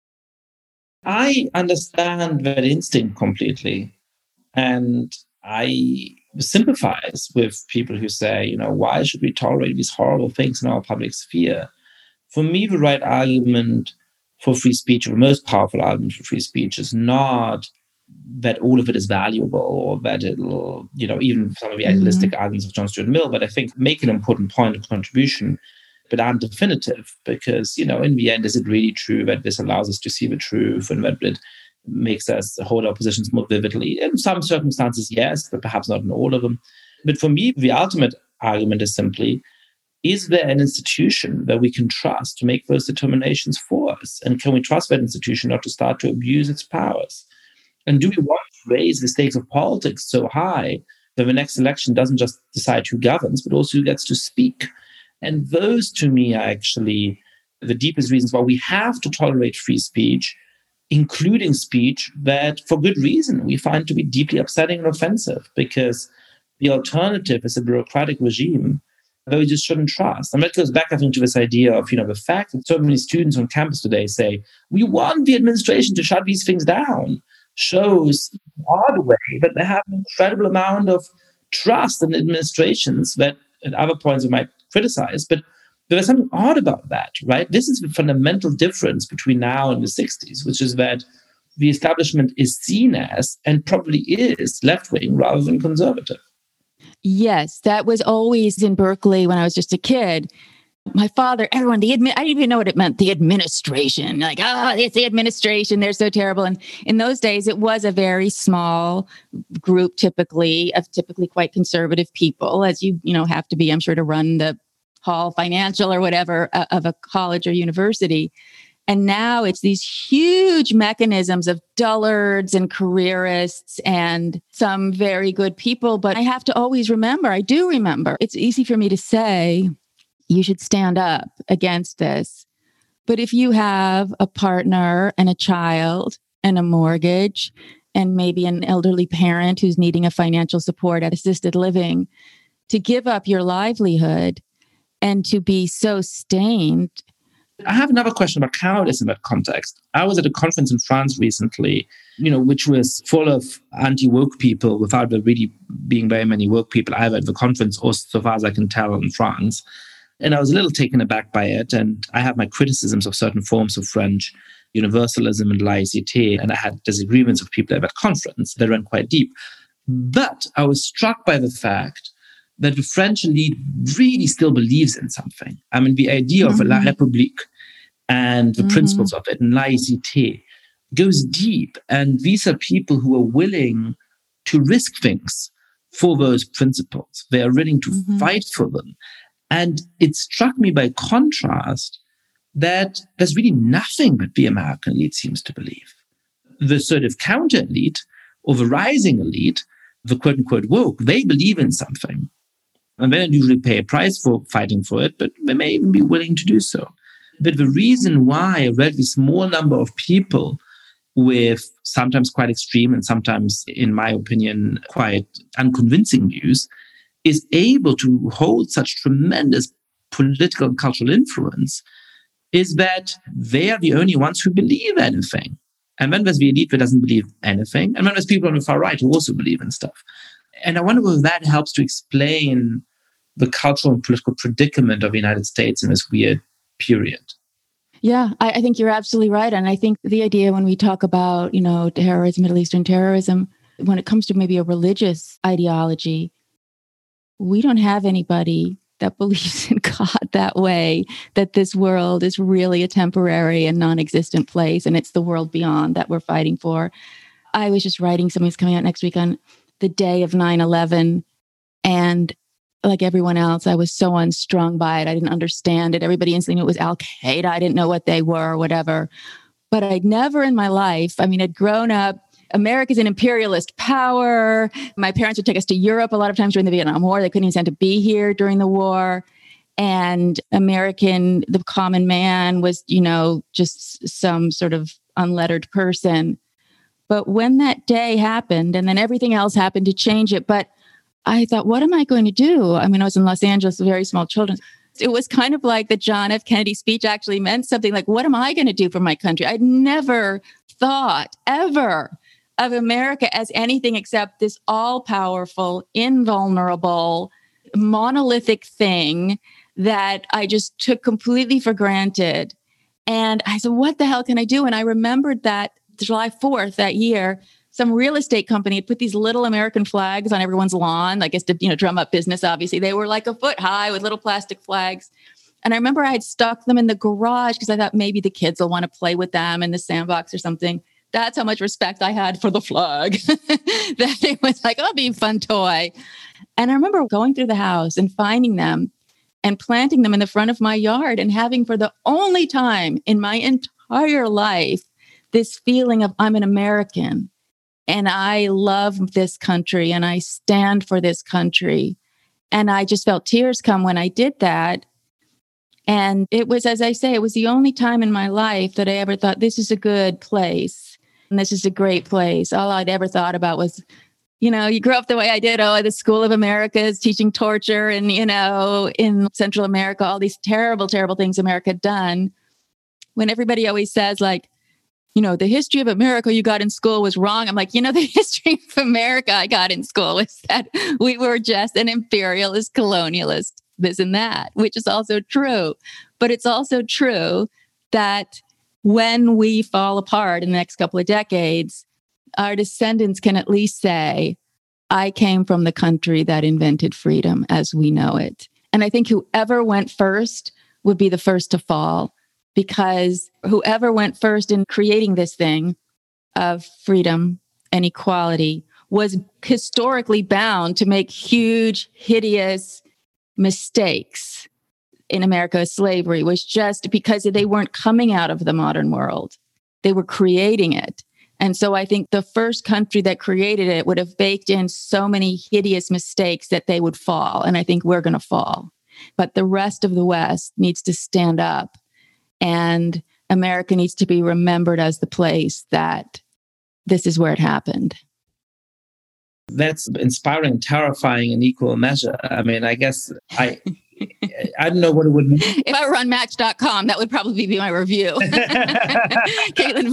I understand that instinct completely. And I sympathize with people who say, why should we tolerate these horrible things in our public sphere? For me, the right argument for free speech, or the most powerful argument for free speech, is not that all of it is valuable or that it'll, even some of the idealistic arguments of John Stuart Mill, but I think make an important point of contribution, but aren't definitive because, in the end, is it really true that this allows us to see the truth and that it makes us hold our positions more vividly? In some circumstances, yes, but perhaps not in all of them. But for me, the ultimate argument is simply, is there an institution that we can trust to make those determinations for us? And can we trust that institution not to start to abuse its powers? And do we want to raise the stakes of politics so high that the next election doesn't just decide who governs, but also who gets to speak? And those, to me, are actually the deepest reasons why we have to tolerate free speech, including speech that, for good reason, we find to be deeply upsetting and offensive, because the alternative is a bureaucratic regime that we just shouldn't trust. And that goes back, I think, to this idea of, the fact that so many students on campus today say, we want the administration to shut these things down. shows in an odd way that they have an incredible amount of trust in administrations that at other points we might criticize. But there's something odd about that, right? This is the fundamental difference between now and the 60s, which is that the establishment is seen as, and probably is, left-wing rather than conservative. Yes, that was always in Berkeley when I was just a kid. My father, everyone, I didn't even know what it meant, the administration. Like, it's the administration. They're so terrible. And in those days, it was a very small group, typically quite conservative people, as you have to be, I'm sure, to run the Hall Financial or whatever of a college or university. And now it's these huge mechanisms of dullards and careerists and some very good people. But I have to always remember, I do remember, it's easy for me to say, you should stand up against this. But if you have a partner and a child and a mortgage and maybe an elderly parent who's needing a financial support at assisted living, to give up your livelihood and to be so stained. I have another question about cowardice in that context. I was at a conference in France recently, which was full of anti-woke people without there really being very many woke people either at the conference or so far as I can tell in France. And I was a little taken aback by it. And I have my criticisms of certain forms of French universalism and laïcité. And I had disagreements with people at that conference that ran quite deep. But I was struck by the fact that the French elite really still believes in something. I mean, the idea of a La République and the principles of it and laïcité goes deep. And these are people who are willing to risk things for those principles. They are willing to fight for them. And it struck me by contrast that there's really nothing that the American elite seems to believe. The sort of counter elite or the rising elite, the quote unquote woke, they believe in something. And they don't usually pay a price for fighting for it, but they may even be willing to do so. But the reason why a relatively small number of people with sometimes quite extreme and sometimes, in my opinion, quite unconvincing views is able to hold such tremendous political and cultural influence is that they are the only ones who believe anything. And then there's the elite that doesn't believe anything. And then there's people on the far right who also believe in stuff. And I wonder whether that helps to explain the cultural and political predicament of the United States in this weird period. Yeah, I think you're absolutely right. And I think the idea when we talk about, terrorism, Middle Eastern terrorism, when it comes to maybe a religious ideology, we don't have anybody that believes in God that way, that this world is really a temporary and non-existent place, and it's the world beyond that we're fighting for. I was just writing something that's coming out next week on the day of 9/11, and like everyone else, I was so unstrung by it. I didn't understand it. Everybody instantly knew it was Al-Qaeda. I didn't know what they were or whatever. But I'd never in my life, I'd grown up, America's an imperialist power. My parents would take us to Europe a lot of times during the Vietnam War. They couldn't even stand to be here during the war. And the common man was, just some sort of unlettered person. But when that day happened, and then everything else happened to change it, but I thought, what am I going to do? I was in Los Angeles, very small children. It was kind of like the John F. Kennedy speech actually meant something like, what am I going to do for my country? I'd never thought ever of America as anything except this all-powerful, invulnerable, monolithic thing that I just took completely for granted. And I said, what the hell can I do? And I remembered that July 4th that year, some real estate company had put these little American flags on everyone's lawn, I guess to, drum up business, obviously. They were like a foot high with little plastic flags. And I remember I had stuck them in the garage because I thought maybe the kids will want to play with them in the sandbox or something. That's how much respect I had for the flag. That it was like, oh, be a fun toy. And I remember going through the house and finding them and planting them in the front of my yard and having for the only time in my entire life, this feeling of I'm an American. And I love this country and I stand for this country. And I just felt tears come when I did that. And it was, as I say, it was the only time in my life that I ever thought, this is a good place. And this is a great place. All I'd ever thought about was, you grew up the way I did. Oh, the School of America is teaching torture and, in Central America, all these terrible, terrible things America had done. When everybody always says like, the history of America you got in school was wrong. I'm like, the history of America I got in school was that we were just an imperialist, colonialist, this and that, which is also true. But it's also true that when we fall apart in the next couple of decades, our descendants can at least say, I came from the country that invented freedom as we know it. And I think whoever went first would be the first to fall, because whoever went first in creating this thing of freedom and equality was historically bound to make huge, hideous mistakes. In America, slavery was just because they weren't coming out of the modern world. They were creating it. And so I think the first country that created it would have baked in so many hideous mistakes that they would fall. And I think we're going to fall. But the rest of the West needs to stand up. And America needs to be remembered as the place that this is where it happened. That's inspiring, terrifying in equal measure. I mean, I guess I don't know what it would mean. If I were on Match.com, that would probably be my review. Caitlin.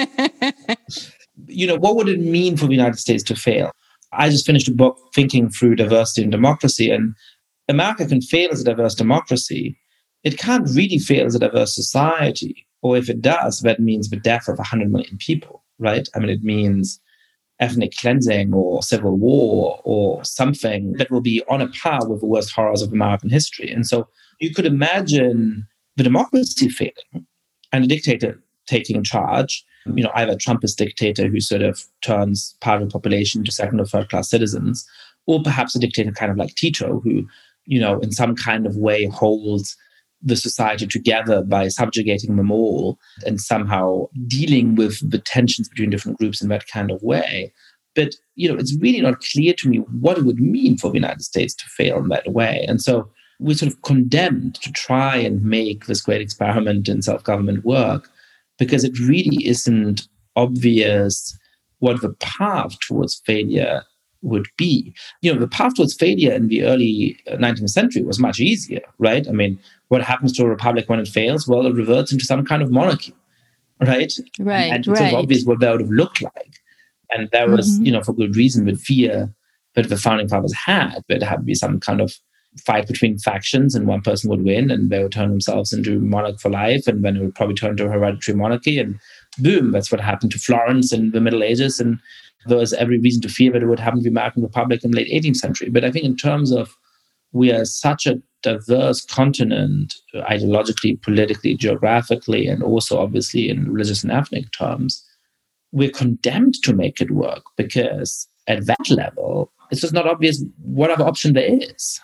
What would it mean for the United States to fail? I just finished a book, Thinking Through Diversity and Democracy, and America can fail as a diverse democracy. It can't really fail as a diverse society. Or if it does, that means the death of 100 million people, right? I mean, it means ethnic cleansing or civil war or something that will be on a par with the worst horrors of American history. And so you could imagine the democracy failing and a dictator taking charge, either a Trumpist dictator who sort of turns part of the population to second or third class citizens, or perhaps a dictator kind of like Tito, who, in some kind of way holds the society together by subjugating them all and somehow dealing with the tensions between different groups in that kind of way. But, it's really not clear to me what it would mean for the United States to fail in that way. And so we're sort of condemned to try and make this great experiment in self-government work, because it really isn't obvious what the path towards failure would be. The path towards failure in the early 19th century was much easier, right? I mean, what happens to a republic when it fails? Well, it reverts into some kind of monarchy, right? Right, and it's obvious what that would have looked like. And that was, for good reason, the fear that the founding fathers had, that there had to be some kind of fight between factions and one person would win and they would turn themselves into monarch for life, and then it would probably turn into a hereditary monarchy, and boom, that's what happened to Florence in the Middle Ages. And there was every reason to fear that it would happen to the American Republic in the late 18th century. But I think in terms of we are such a diverse continent, ideologically, politically, geographically, and also obviously in religious and ethnic terms, we're condemned to make it work, because at that level, it's just not obvious what other option there is.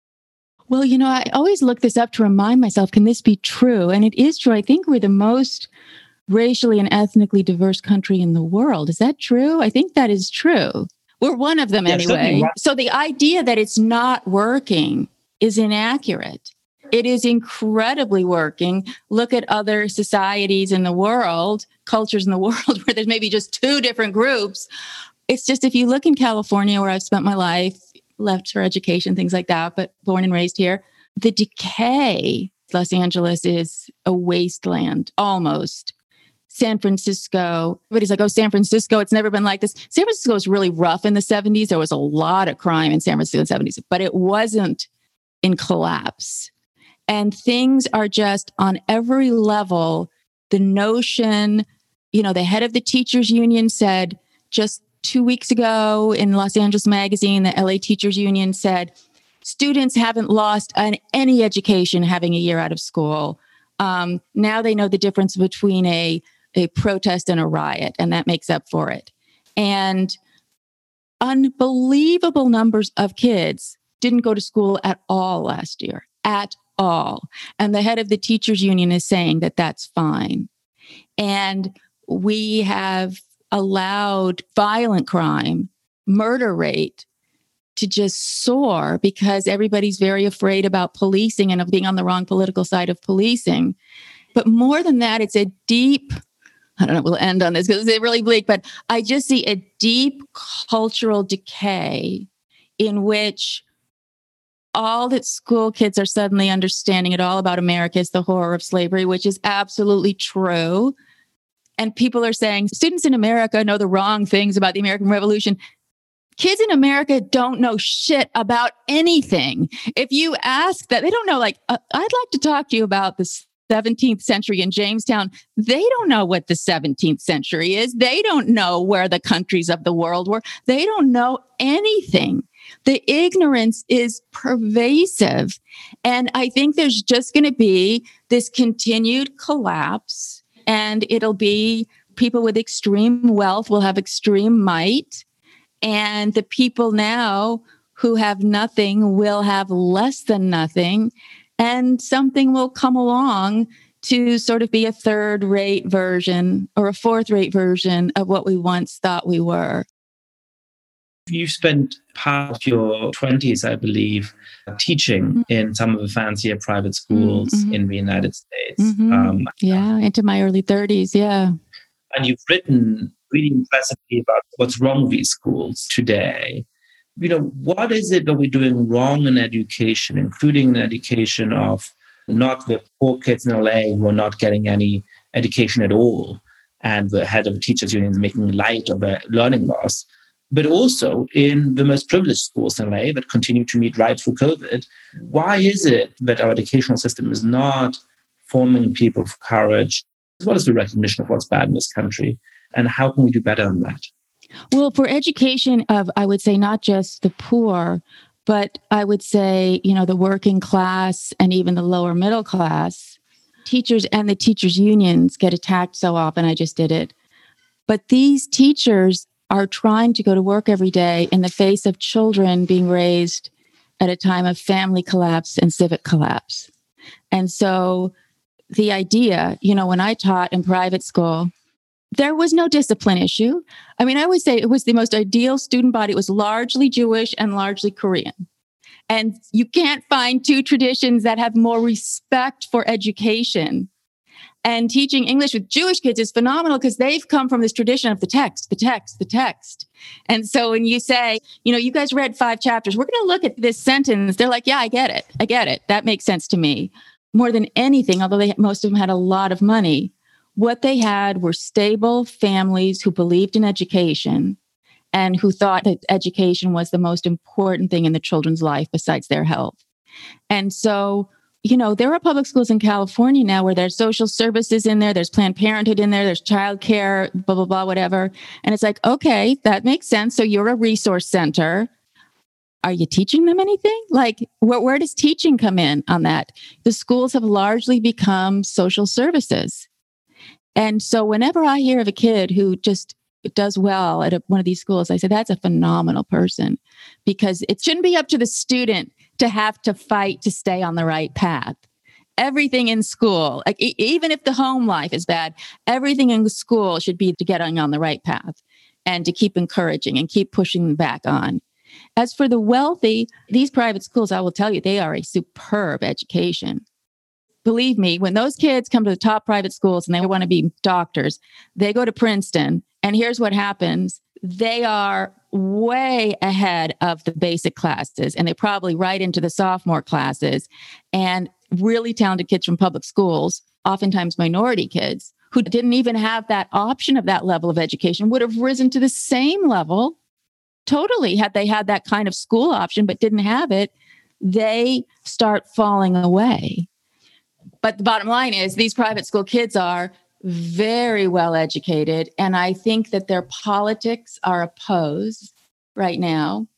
Well, I always look this up to remind myself, can this be true? And it is true. I think we're the most racially and ethnically diverse country in the world. Is that true? I think that is true. We're one of them anyway. So the idea that it's not working is inaccurate. It is incredibly working. Look at other societies in the world, cultures in the world, where there's maybe just two different groups. It's just, if you look in California, where I've spent my life, left for education, things like that, but born and raised here, the decay, Los Angeles is a wasteland, almost. San Francisco, everybody's like, oh, San Francisco, it's never been like this. San Francisco was really rough in the 70s. There was a lot of crime in San Francisco in the 70s, but it wasn't in collapse. And things are just on every level. The notion, the head of the teachers union said just 2 weeks ago in Los Angeles Magazine, the LA Teachers Union said, students haven't lost any education having a year out of school. Now they know the difference between a protest and a riot, and that makes up for it. And unbelievable numbers of kids didn't go to school at all last year, at all. And the head of the teachers union is saying that that's fine. And we have allowed violent crime, murder rate to just soar because everybody's very afraid about policing and of being on the wrong political side of policing. But more than that, it's a deep, I don't know, we'll end on this because it's really bleak, but I just see a deep cultural decay in which all that school kids are suddenly understanding it all about America is the horror of slavery, which is absolutely true. And people are saying students in America know the wrong things about the American Revolution. Kids in America don't know shit about anything. If you ask that, they don't know, like, I'd like to talk to you about the 17th century in Jamestown. They don't know what the 17th century is. They don't know where the countries of the world were. They don't know anything. The ignorance is pervasive. And I think there's just going to be this continued collapse, and it'll be people with extreme wealth will have extreme might. And the people now who have nothing will have less than nothing. And something will come along to sort of be a third-rate version or a fourth-rate version of what we once thought we were. You spent part of your 20s, I believe, teaching in some of the fancier private schools in the United States. Into my early 30s, yeah. And you've written really impressively about what's wrong with these schools today. You know, what is it that we're doing wrong in education, including the education of not the poor kids in LA who are not getting any education at all, and the head of the teachers' union is making light of their learning loss, but also in the most privileged schools in LA that continue to meet right through COVID? Why is it that our educational system is not forming people for courage, as well as the recognition of what's bad in this country? And how can we do better on that? Well, for education of, I would say, not just the poor, but I would say, you know, the working class and even the lower middle class, teachers and the teachers' unions get attacked so often. I just did it. But these teachers are trying to go to work every day in the face of children being raised at a time of family collapse and civic collapse. And so the idea, you know, when I taught in private school, there was no discipline issue. I mean, I would say it was the most ideal student body. It was largely Jewish and largely Korean. And you can't find two traditions that have more respect for education. And teaching English with Jewish kids is phenomenal because they've come from this tradition of the text. And so when you say, you know, you guys read 5 chapters, we're going to look at this sentence. They're like, yeah, I get it. That makes sense to me. More than anything, although most of them had a lot of money, what they had were stable families who believed in education and who thought that education was the most important thing in the children's life besides their health. And so, you know, there are public schools in California now where there's social services in there, there's Planned Parenthood in there, there's childcare, blah, blah, blah, whatever. And it's like, okay, that makes sense. So you're a resource center. Are you teaching them anything? Like, where does teaching come in on that? The schools have largely become social services. And so whenever I hear of a kid who just does well at one of these schools, I say, that's a phenomenal person, because it shouldn't be up to the student to have to fight to stay on the right path. Everything in school, like even if the home life is bad, everything in the school should be to get on the right path and to keep encouraging and keep pushing them back on. As for the wealthy, these private schools, I will tell you, they are a superb education. Believe me, when those kids come to the top private schools and they want to be doctors, they go to Princeton. And here's what happens. They are way ahead of the basic classes, and they probably right into the sophomore classes. And really talented kids from public schools, oftentimes minority kids, who didn't even have that option of that level of education, would have risen to the same level totally had they had that kind of school option, but didn't have it. They start falling away. But the bottom line is these private school kids are very well educated. And I think that their politics are opposed right now.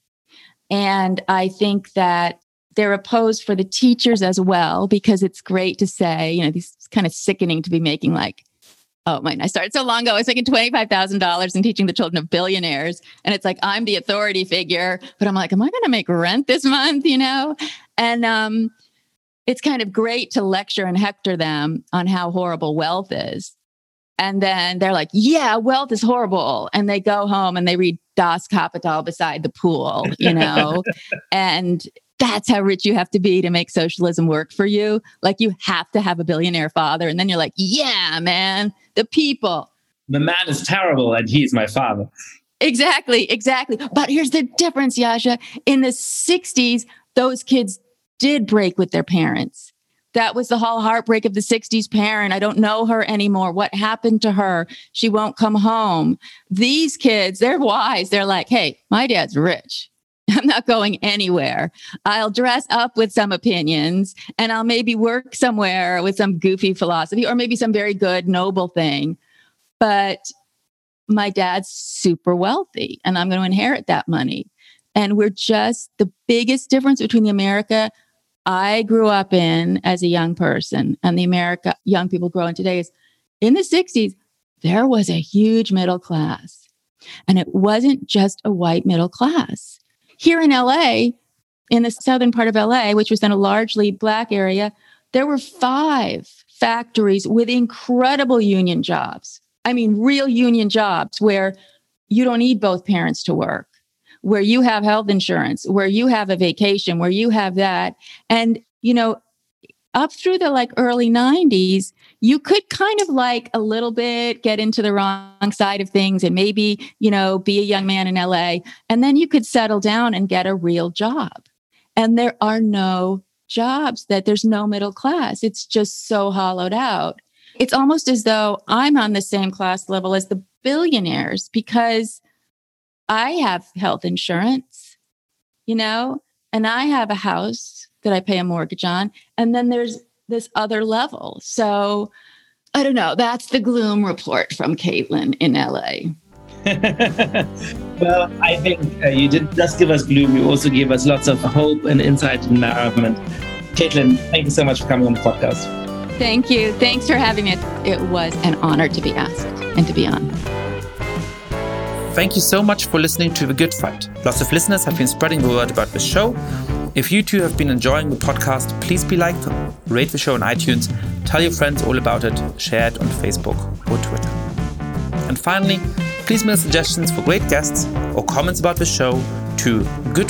And I think that they're opposed for the teachers as well, because it's great to say, you know, it's kind of sickening to be making like, oh, I started so long ago, I was making $25,000 and teaching the children of billionaires. And it's like, I'm the authority figure, but I'm like, am I going to make rent this month? You know? And it's kind of great to lecture and hector them on how horrible wealth is. And then they're like, yeah, wealth is horrible. And they go home and they read Das Kapital beside the pool, you know, and that's how rich you have to be to make socialism work for you. Like you have to have a billionaire father. And then you're like, yeah, man, the people. The man is terrible and he's my father. Exactly. But here's the difference, Yasha. In the 60s, those kids did break with their parents. That was the whole heartbreak of the 60s parent. I don't know her anymore. What happened to her? She won't come home. These kids, they're wise. They're like, hey, my dad's rich. I'm not going anywhere. I'll dress up with some opinions and I'll maybe work somewhere with some goofy philosophy or maybe some very good, noble thing. But my dad's super wealthy and I'm going to inherit that money. And we're just the biggest difference between the America I grew up in as a young person and the America young people grow in today is in the 60s, there was a huge middle class. And it wasn't just a white middle class. Here in LA, in the southern part of LA, which was then a largely Black area, there were 5 factories with incredible union jobs. I mean, real union jobs where you don't need both parents to work, where you have health insurance, where you have a vacation, where you have that. And, you know, up through the early 90s, you could kind of a little bit get into the wrong side of things and maybe, you know, be a young man in LA. And then you could settle down and get a real job. And there are no jobs, that there's no middle class. It's just so hollowed out. It's almost as though I'm on the same class level as the billionaires because I have health insurance, you know, and I have a house that I pay a mortgage on. And then there's this other level. So I don't know. That's the gloom report from Caitlin in LA. Well, I think you didn't just give us gloom. You also gave us lots of hope and insight and environment. Caitlin, thank you so much for coming on the podcast. Thank you. Thanks for having me. It was an honor to be asked and to be on. Thank you so much for listening to The Good Fight. Lots of listeners have been spreading the word about this show. If you too have been enjoying the podcast, please be like, rate the show on iTunes, tell your friends all about it, share it on Facebook or Twitter. And finally, please mail suggestions for great guests or comments about the show to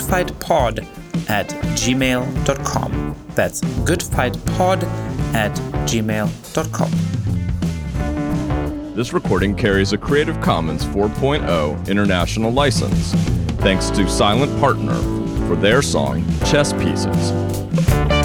goodfightpod@gmail.com. That's goodfightpod@gmail.com. This recording carries a Creative Commons 4.0 international license. Thanks to Silent Partner for their song, Chess Pieces.